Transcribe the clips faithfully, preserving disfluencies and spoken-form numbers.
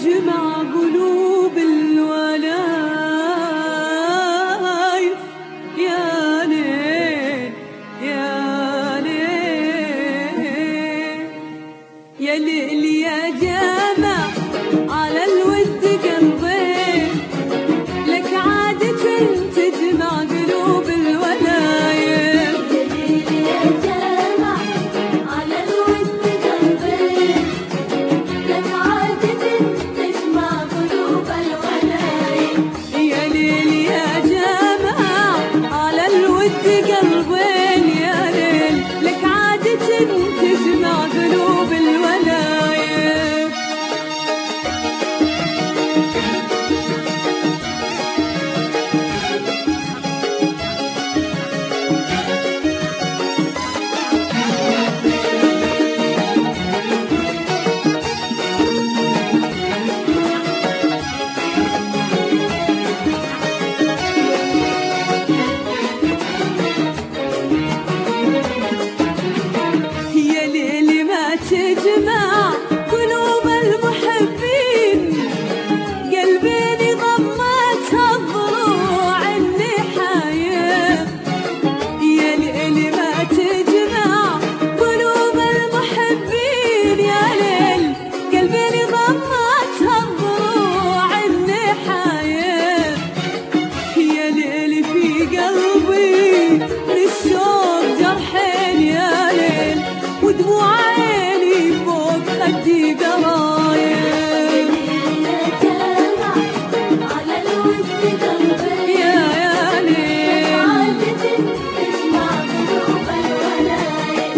تجمع قلوب الولايف. يا ليل يا ليل يا ليل يا جمع على الود قلبين، لك عادة تجمع قلوب الولايف. يا جمع على الود قلبين، لك عادة تجمع قلوب الولايف. يا ليل يا جمع على الود قلبين، يا ليل لك عادة تجمع قلوب الولايف. يا ليل ما تجمع قلوب المحبين، قلبي ضمتها الضلوع النحاية. يا ليل ما تجمع قلوب المحبين، يا ليل قلبي ضمتها الضلوع النحاية. يا ليل في قلبي للشوق جرحين، يا ليل ودموع عيني فوق خدي قرايب. يا جمع على الود قلبين، يا يا لك ليل عادة تجمع قلوب الولايف.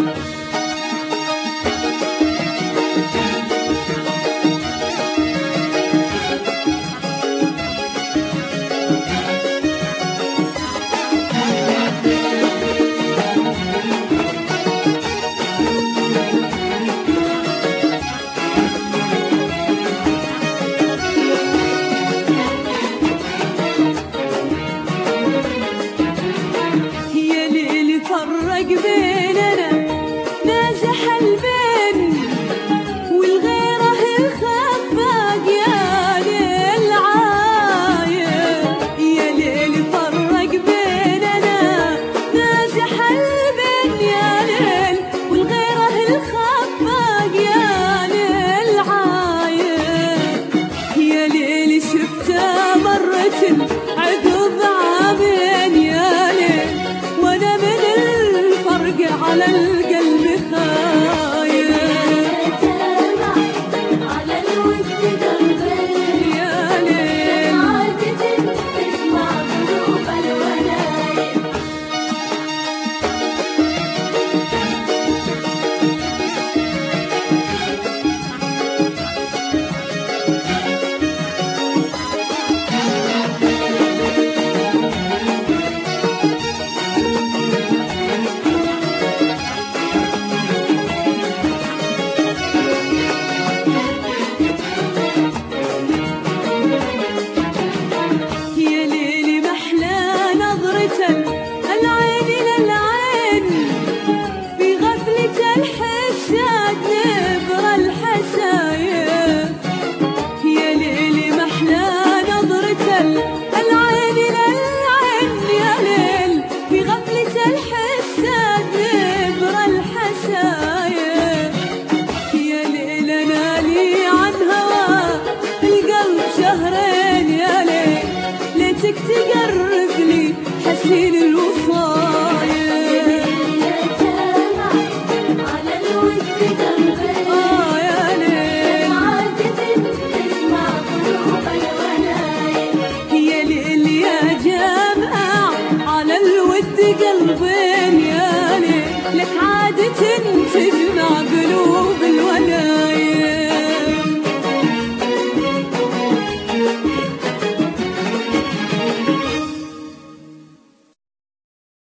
يا ليل فرق بيننا نازح البين، والغيره الخفاق يا ليل عاير. يا ليل فرق بيننا نازح البين، يا ليل والغيره الخفاق يا ليل عاير. يا ليل شفتها مرة عقب عامين، يا ليل وانا من الفرق على القلب خايف. يا جمع على الود قلبين، يا لك ليل عادة تجمع قلوب الولايف. يا ليل محلى نظرة العين للعين، في غفلة الحساد نبر الحسايف. يا ليل محلى نظرة العين للعين، يا ليل في غفلة الحساد نبر الحسايف. يا ليل انا لي عن هوا القلب شهرين، يا ليل ليتك تقرب لي حسين الوصايا. يا جمع على الود قلبين، آه يا ليل عادة تجمع قلوب الولايف. يا ليل يا جمع على الود قلبين، يا ليل لك عادة تجمع